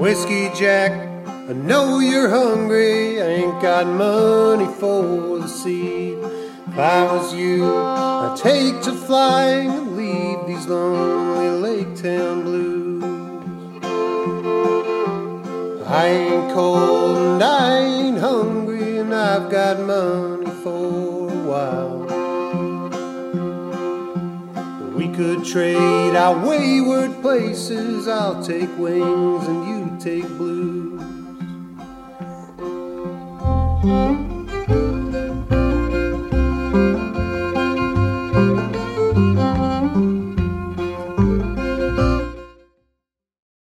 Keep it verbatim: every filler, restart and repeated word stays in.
Whiskey Jack, I know you're hungry, I ain't got money for the seed. If I was you, I'd take to flying and leave these lonely Lake Town blues. I ain't cold and I ain't hungry, and I've got money for a while. We could trade our wayward places, I'll take wings and you take blue.